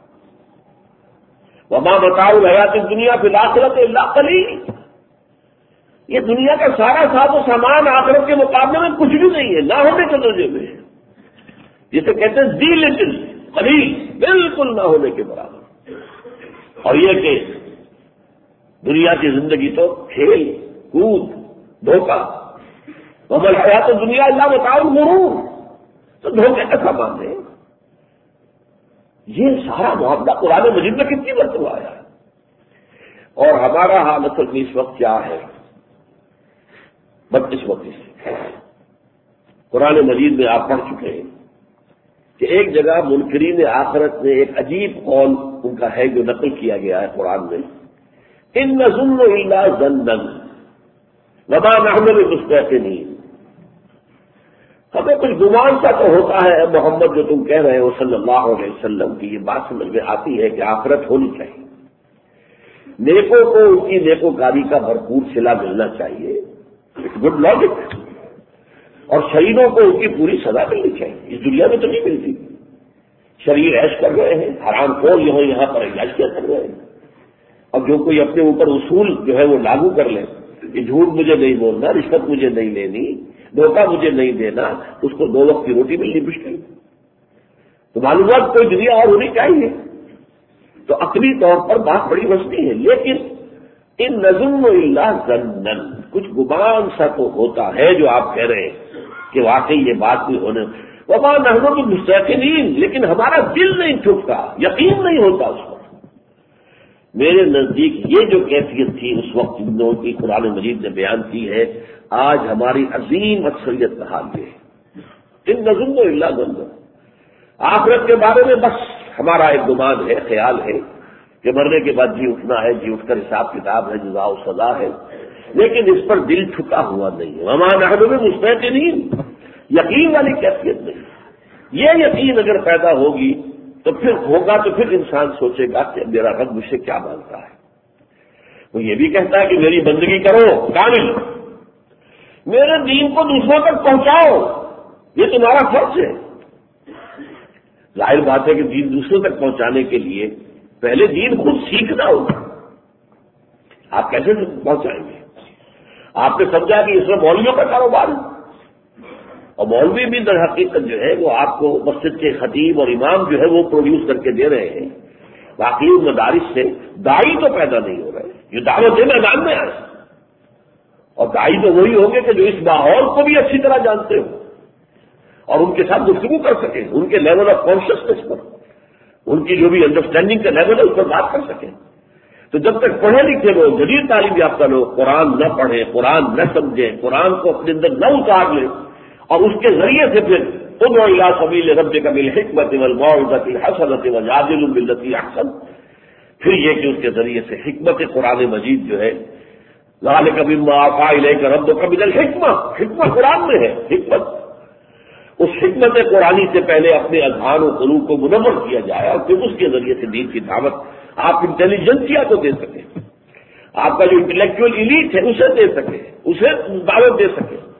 وما متاع الحیات الدنیا فی الآخرۃ الا قلیل، یہ دنیا کا سارا ساز و سامان آخرت کے مقابلے میں کچھ بھی نہیں ہے، نہ ہونے کے درجے میں، جسے کہتے ہیں دی لٹل، قلیل، بالکل نہ ہونے کے برابر۔ اور یہ کہ دنیا کی زندگی تو کھیل کود دھوکہ، وما الحیات الدنیا الا متاع الغرور، تو دھوکے کا سامان ہے۔ یہ سارا معاملہ قرآن مجید میں کتنی مرتبہ آیا ہے، اور ہمارا حال اصل میں اس وقت کیا ہے، بدقسمتی سے قرآن مجید میں آپ پڑھ چکے ہیں کہ ایک جگہ منکرین آخرت میں ایک عجیب قول ان کا ہے جو نقل کیا گیا ہے قرآن میں، ان نظن الا ظنا وما نحن بمستيقنين، ہمیں کچھ گمان سا تو ہوتا ہے محمد جو تم کہہ رہے ہو صلی اللہ علیہ وسلم کی یہ بات سمجھ میں آتی ہے کہ آخرت ہونی چاہیے، نیکوں کو ان کی نیکوکاری کا بھرپور صلہ ملنا چاہیے، گڈ لاجک، اور شہیدوں کو ان کی پوری سزا ملنی چاہیے، اس دنیا میں تو نہیں ملتی، شریر عیش کر رہے ہیں، حرام خور یہاں پر عیاش کیا کر رہے ہیں، اب جو کوئی اپنے اوپر اصول جو ہے وہ لاگو کر لے کہ جھوٹ مجھے نہیں بولنا، رشوت مجھے نہیں لینی، دھوکہ مجھے نہیں دینا، اس کو 2 وقت کی روٹی ملنی مشکل، تو معلومات کوئی دنیا اور ہونی چاہیے، تو عقلی طور پر بات بڑی وسیع ہے، لیکن ان نظم الا ظنا، کچھ گمان سا تو ہوتا ہے جو آپ کہہ رہے ہیں کہ واقعی یہ بات بھی ہونے، وما نحن بمستيقنين، لیکن ہمارا دل نہیں ٹھکتا، یقین نہیں ہوتا اس پر۔ میرے نزدیک یہ جو کیفیت تھی اس وقت جنہوں کی قرآن مجید نے بیان کی ہے، آج ہماری عظیم اکثریت کا حال یہ ہے، ان نظم الا ظنا، آخرت کے بارے میں بس ہمارا ایک گمان ہے، خیال ہے کہ مرنے کے بعد جی اٹھنا ہے، جی اٹھ کر حساب کتاب ہے، جزا و سزا ہے، لیکن اس پر دل ٹھکا ہوا نہیں ہے، وما نحن بمستيقنين، یقین والی کیفیت نہیں۔ یہ یقین اگر پیدا ہوگی تو پھر ہوگا، تو پھر انسان سوچے گا کہ میرا رب مجھ سے کیا مانگتا ہے، وہ یہ بھی کہتا ہے کہ میری بندگی کرو کامل، میرے دین کو دوسروں تک پہنچاؤ، یہ تمہارا فرض ہے۔ ظاہر بات ہے کہ دین دوسروں تک پہنچانے کے لیے پہلے دین خود سیکھنا ہوگا، آپ کیسے پہنچائیں گے؟ آپ نے سمجھا کہ اس میں مولویوں کا کاروبار ہے، اور مولوی بھی در حقیقت جو ہے وہ آپ کو مسجد کے خطیب اور امام جو ہے وہ پروڈیوس کر کے دے رہے ہیں، باقی مدارس سے داعی تو پیدا نہیں ہو رہے جو دعوت دے میدان میں آئے، اور داعی تو وہی ہوں گے کہ جو اس ماحول کو بھی اچھی طرح جانتے ہو اور ان کے ساتھ گفتگو کر سکیں، ان کے لیول آف کانشیسنیس پر، ان کی جو بھی انڈرسٹینڈنگ کا لیول ہے اس پر بات کر سکیں۔ تو جب تک پڑھے لکھے لوگ، جدید تعلیم یافتہ لوگ قرآن نہ پڑھیں، قرآن نہ سمجھیں، قرآن کو اپنے اندر نہ اتار لیں، اور اس کے ذریعے سے پھر ادع الی سبیل ربک بالحکمۃ والموعظۃ الحسنۃ وجادلهم بالتي احسن، پھر یہ کہ اس کے ذریعے سے حکمت قرآن مجید جو ہے، ذالک مما اوحی الیک ربک من الحکمہ، حکمت قرآن میں ہے، حکمت، اس حکمت قرآنی سے پہلے اپنے اذہان و قلوب کو منور کیا جائے، اور پھر اس کے ذریعے سے دین کی دعوت آپ انٹیلیجنسیا کو دے سکیں، آپ کا جو انٹلیکچوئل ایلیٹ ہے اسے دے سکیں، اسے دعوت دے سکیں،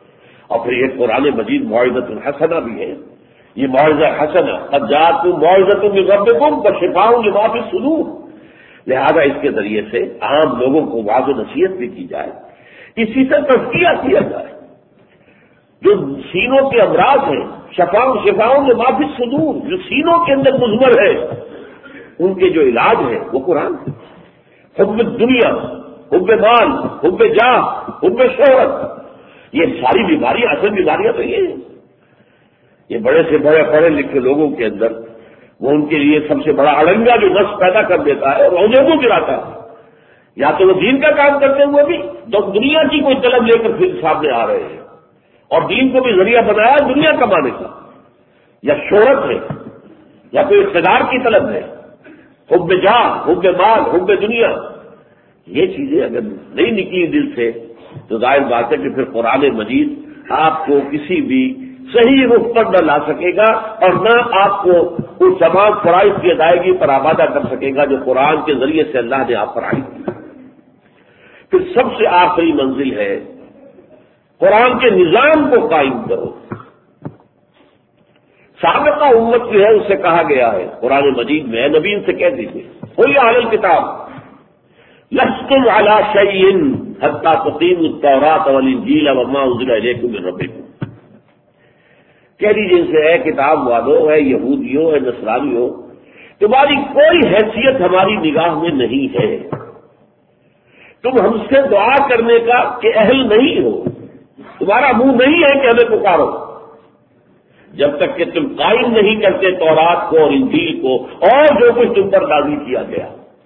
اور پھر یہ قرآن مجید موعظۃ حسنہ بھی ہے. یہ موعظہ حسنہ قد جاءتکم موعظۃ من ربکم وشفاء لما فی الصدور. لہذا اس کے ذریعے سے عام لوگوں کو وعظ و نصیحت بھی کی جائے, اسی سے تزکیہ کیا جائے. جو سینوں کے امراض ہیں, شفاء لما فی الصدور, جو سینوں کے اندر مضمر ہے ان کے جو علاج ہے وہ قرآن ہے. حب دنیا, حب مال, حب جاہ, حب شہرت, یہ ساری بیماریاں, اصل بیماریاں تو یہ ہیں. یہ بڑے سے بڑے پڑھے لکھے لوگوں کے اندر وہ ان کے لیے سب سے بڑا اڑنگا جو نفس پیدا کر دیتا ہے اور روزے کو گراتا ہے. یا تو وہ دین کا کام کرتے ہوئے بھی تو دنیا کی کوئی طلب لے کر پھر سامنے آ رہے ہیں, اور دین کو بھی ذریعہ بنایا دنیا کمانے کا, یا شہرت ہے یا کوئی اقتدار کی طلب ہے, حب جاہ, حب مال, حب دنیا. یہ چیزیں اگر نہیں نکلی دل سے تو ظاہر بات ہے کہ پھر قرآن مجید آپ کو کسی بھی صحیح رخ پر نہ لا سکے گا, اور نہ آپ کو اس تمام فرائض کی ادائیگی پر آمادہ کر سکے گا جو قرآن کے ذریعے سے اللہ نے آپ پر عائد کی. پھر سب سے آخری منزل ہے قرآن کے نظام کو قائم کرو. سابقہ امت جو ہے اسے کہا گیا ہے قرآن مجید میں, نبی سے کہہ دیجیے قل یا اہل الکتاب لستم علی شیء حتی تقیموا التوراۃ والانجیل وما انزل الیکم من ربکم. کہہ دیجیے ان سے, اے کتاب والو, اے یہودیوں, اے نصرانیوں, تمہاری کوئی حیثیت ہماری نگاہ میں نہیں ہے. تم ہم سے دعا کرنے کا کہ اہل نہیں ہو, تمہارا منہ نہیں ہے کہ ہمیں پکارو جب تک کہ تم قائم نہیں کرتے تورات کو اور انجیل کو اور جو کچھ تم پر نازل کیا گیا.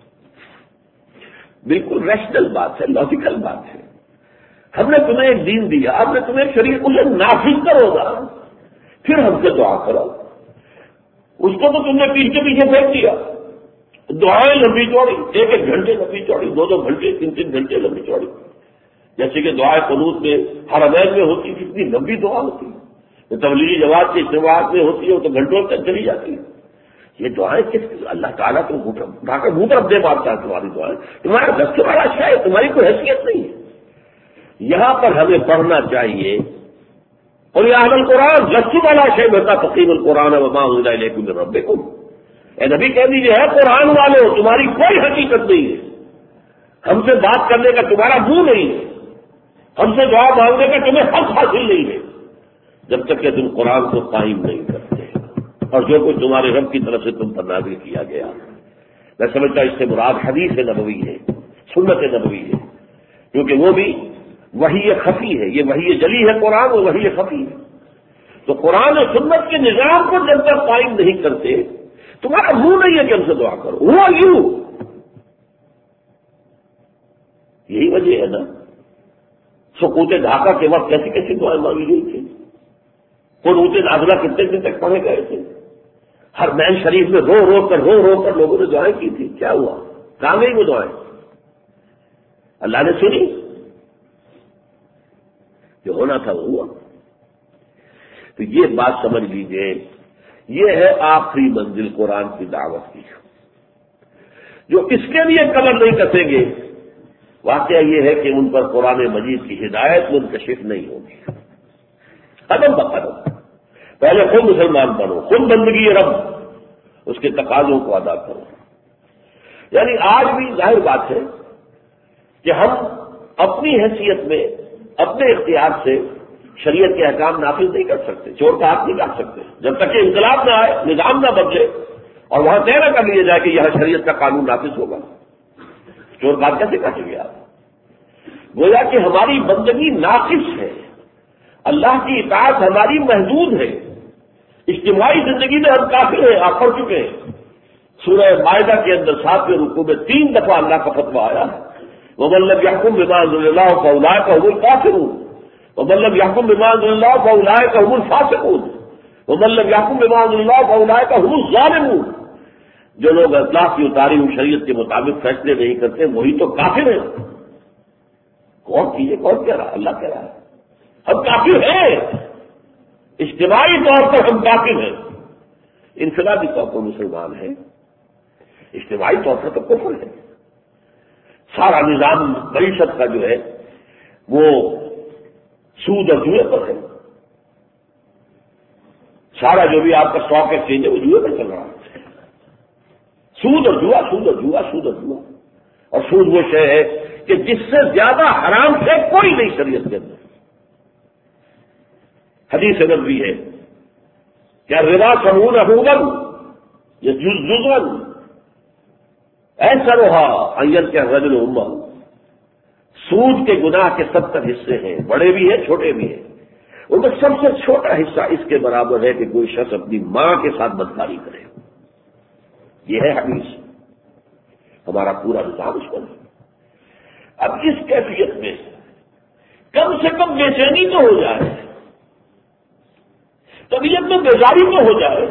بالکل ریشنل بات ہے, لاجیکل بات ہے. ہم نے تمہیں ایک دین دیا, ہم نے تمہیں شریعت اسے نافذ کرو گا, پھر ہم سے دعا کرو. اس کو تو تم نے پیچھے پیچھے پھینک دیا. دعائیں لمبی چوڑی, ایک ایک گھنٹے لمبی چوڑی, دو دو گھنٹے, تین تین گھنٹے لمبی چوڑی. جیسے کہ دعائیں قنوت میں حرمین میں ہوتی, کتنی لمبی دعا ہوتی ہے. تبلیغی جماعت کے اجتماعات میں ہوتی ہے وہ تو گھنٹوں تک چلی جاتی ہے. یہ دعائیں کس اللہ تعالیٰ تم اٹھا کر منہ پر دے مارتا ہے تمہاری دعائیں. تمہارا دست والا شاید تمہاری کوئی حیثیت نہیں ہے. یہاں پر ہمیں پڑھنا چاہیے. اور یہ اہل القرآن لست والا شیء ہوتا تقیم القرآن وما انزل الیکم من ربکم. اے نبی کہہ دیجیے, ہے قرآن والوں تمہاری کوئی حقیقت نہیں ہے, ہم سے بات کرنے کا تمہارا منہ نہیں ہے, ہم سے دعا مانگنے کا تمہیں حق حاصل نہیں ہے جب تک کہ تم قرآن کو قائم نہیں کرتے اور جو کچھ تمہارے رب کی طرف سے تم پر نازل کیا گیا. میں سمجھتا اس سے مراد حدیث نبوی ہے, سنت نبوی ہے, کیونکہ وہ بھی وحی خفی ہے. یہ وحی جلی ہے قرآن, اور وحی خفی ہے. تو قرآن و سنت کے نظام کو جب تک قائم نہیں کرتے تمہارا منہ نہیں ہے کہ ہم سے دعا کرو. وہ یوں یہی وجہ ہے نا سقوط ڈھاکہ کے وقت کیسی کیسی دعائیں مانگی گئی تھی. قنوت نازلہ کتنے دن تک پڑھے گئے تھے. ہر مین شریف میں رو رو کر لوگوں نے دعائیں کی تھی. کیا ہوا, کہاں گئی وہ دعائیں؟ اللہ نے سنی, جو ہونا تھا وہ ہوا. تو یہ بات سمجھ لیجئے, یہ ہے آخری منزل قرآن کی دعوت کی. جو اس کے لیے کمر نہیں کسیں گے, واقعہ یہ ہے کہ ان پر قرآن مجید کی ہدایت منکشف نہیں ہوگی. قدم بقدم پہلے خود مسلمان بنو, خود بندگی رب, اس کے تقاضوں کو ادا کرو. یعنی آج بھی ظاہر بات ہے کہ ہم اپنی حیثیت میں اپنے اختیار سے شریعت کے احکام نافذ نہیں کر سکتے, چور کا ہاتھ نہیں کاٹ سکتے جب تک کہ انقلاب نہ آئے, نظام نہ بدلے اور وہاں طے نہ کر لیا جائے کہ یہاں شریعت کا قانون نافذ ہوگا. چور کا ہاتھ کیسے کاٹیں گے آپ؟ گویا کہ ہماری بندگی ناقص ہے, اللہ کی اطاعت ہماری محدود ہے. اجتماعی زندگی میں ہم کافر ہیں, آپ پڑھ چکے ہیں. سورہ مائدہ کے اندر 7ویں رکوع میں 3 دفعہ اللہ کا فتویٰ آیا ہے, وَمَن لَّمْ يَحْكُم بِمَا أَنزَلَ اللَّهُ فَأُولَٰئِكَ هُمُ الْكَافِرُونَ وَمَن لَّمْ يَحْكُم بِمَا أَنزَلَ اللَّهُ فَأُولَٰئِكَ هُمُ الْفَاسِقُونَ وَمَن لَّمْ يَحْكُم بِمَا أَنزَلَ اللَّهُ فَأُولَٰئِكَ هُمُ الظَّالِمُونَ. جو لوگ اللہ کی اتاری ہوئی شریعت کے مطابق فیصلے نہیں کرتے وہی تو کافر ہیں. کون کہہ رہا؟ اللہ کہہ رہا ہے ہم کافر ہیں. اجتماعی طور پر ہم کافر ہیں, انفرادی طور پر مسلمان ہیں, اجتماعی طور پر تو کفر ہے. سارا نظام معیشت کا جو ہے وہ سود اور جوئے پر ہے. سارا جو بھی آپ کا اسٹاک ایکسچینج ہے وہ جوئے پہ چل رہا ہے. سود اور جوا، سود اور جوا، سود اور جوا. اور سود وہ شے ہے کہ جس سے زیادہ حرام سے کوئی نہیں شریعت کے اندر. حدیث نبوی ہے کیا ربا سمون ابوبن یہ جزن ایسا رہا این کے رجل امہ. سود کے گناہ کے 70 حصے ہیں، بڑے بھی ہیں چھوٹے بھی ہیں. ان میں سب سے چھوٹا حصہ اس کے برابر ہے کہ کوئی شخص اپنی ماں کے ساتھ بدکاری کرے. یہ ہے حدیث. ہمارا پورا نظام اس پر ہے. اب اس کیفیت میں کم سے کم بے چینی تو ہو جائے، طبیعت میں بیزاری تو ہو جائے.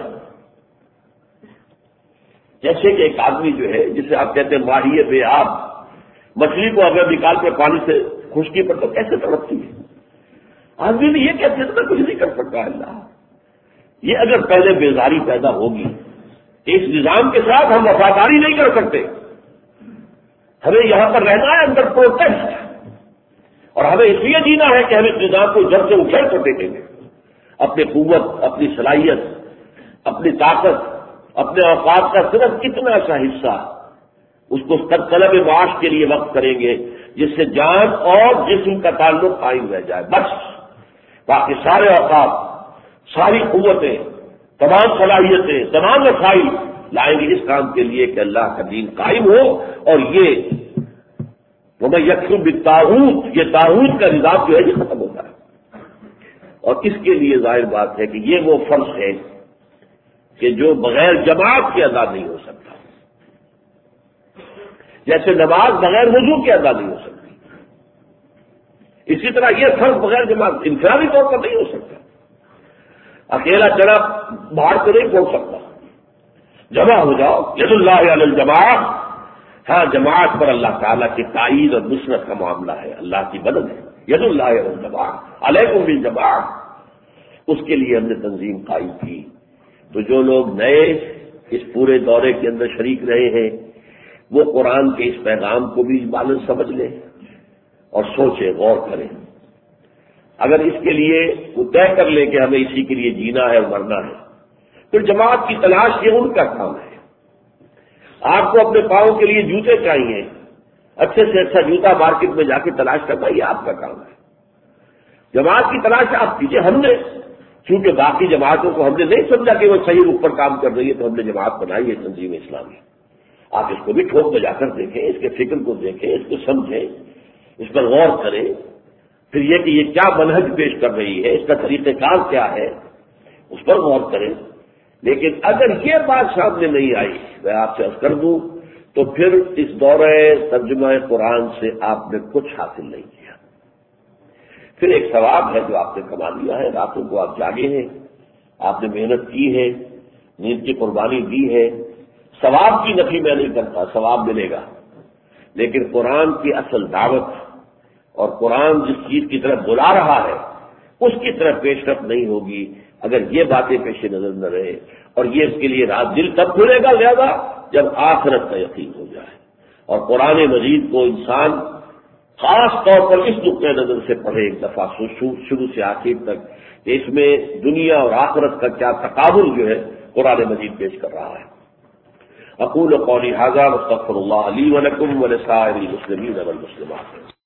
جیسے کہ ایک آدمی جو ہے جسے آپ کہتے ہیں ماہیے بے آب، مچھلی کو اگر نکال کے پانی سے خشکی پر تو کیسے تڑپتی ہے. آدمی نے یہ کہتے میں کچھ نہیں کر سکتا اللہ. یہ اگر پہلے بیزاری پیدا ہوگی اس نظام کے ساتھ ہم وفاداری نہیں کر سکتے. ہمیں یہاں پر رہنا ہے اندر پروٹیسٹ، اور ہمیں اس لیے جینا ہے کہ ہم اس نظام کو جڑ سے اکھیڑ کر دیکھیں گے. اپنی قوت، اپنی صلاحیت، اپنی طاقت، اپنے اوقات کا صرف اتنا سا حصہ اس کو طلب معاش کے لیے وقف کریں گے جس سے جان اور جسم کا تعلق قائم رہ جائے. بس باقی سارے اوقات، ساری قوتیں، تمام صلاحیتیں، تمام وسائل لائیں گے اس کام کے لیے کہ اللہ کا دین قائم ہو. اور یہ وَمَن يَكْفُرْ بِالطَّاغُوتِ، یہ طاغوت کا نظام جو ہے یہ ختم ہوتا ہے. اور اس کے لیے ظاہر بات ہے کہ یہ وہ فرض ہے کہ جو بغیر جماعت کے ادا نہیں ہو سکتا. جیسے نماز بغیر وضو کے ادا نہیں ہو سکتی، اسی طرح یہ فرض بغیر جماعت انفرادی طور پر نہیں ہو سکتا. اکیلا چڑھا باہر کو نہیں پہنچ سکتا. جمع ہو جاؤ، ید اللہ علی الجماع. ہاں، جماعت پر اللہ تعالیٰ کی تائید اور نصرت کا معاملہ ہے، اللہ کی مدد ہے. ید اللہ علی الجماع علیکم بالجماع. اس کے لیے ہم نے تنظیم قائم کی. تو جو لوگ نئے اس پورے دورے کے اندر شریک رہے ہیں وہ قرآن کے اس پیغام کو بھی معلوم سمجھ لیں اور سوچیں، غور کریں. اگر اس کے لیے وہ طے کر لیں کہ ہمیں اسی کے لیے جینا ہے اور مرنا ہے، پھر جماعت کی تلاش یہ ان کا کام ہے. آپ کو اپنے پاؤں کے لیے جوتے چاہیے، اچھے سے اچھا جوتا مارکیٹ میں جا کے تلاش کرنا یہ آپ کا کام ہے. جماعت کی تلاش آپ کیجیے. ہم نے چونکہ باقی جماعتوں کو ہم نے نہیں سمجھا کہ وہ صحیح رخ پر کام کر رہی ہے تو ہم نے جماعت بنائی ہے تنظیم اسلامی. آپ اس کو بھی ٹھوک بجا کر دیکھیں، اس کے فکر کو دیکھیں، اس کو سمجھیں، اس پر غور کریں. پھر یہ کہ یہ کیا منہج پیش کر رہی ہے، اس کا طریقہ کار کیا ہے، اس پر غور کریں. لیکن اگر یہ بات سامنے نہیں آئی، میں آپ سے عرض کر دوں تو پھر اس دورہ ترجمہ قرآن سے آپ نے کچھ حاصل نہیں کیا. پھر ایک ثواب ہے جو آپ نے کما لیا ہے. راتوں کو آپ جاگے ہیں، آپ نے محنت کی ہے، نیند کی قربانی دی ہے. ثواب کی نفی میں نہیں کرتا، ثواب ملے گا. لیکن قرآن کی اصل دعوت اور قرآن جس چیز کی طرف بلا رہا ہے اس کی طرف پیش رفت نہیں ہوگی اگر یہ باتیں پیش نظر نہ رہے. اور یہ اس کے لیے رات دل تب کھلے گا زیادہ جب آخرت کا یقین ہو جائے. اور قرآن مجید کو انسان خاص طور پر اس نقطۂ نظر سے پڑھے ایک دفعہ شروع سے آخر تک کہ اس میں دنیا اور آخرت کا کیا تقابل جو ہے قرآن مجید پیش کر رہا ہے. اقول قولی ھذا واستغفر اللہ لی ولکم ولسائر المسلمین والمسلمات.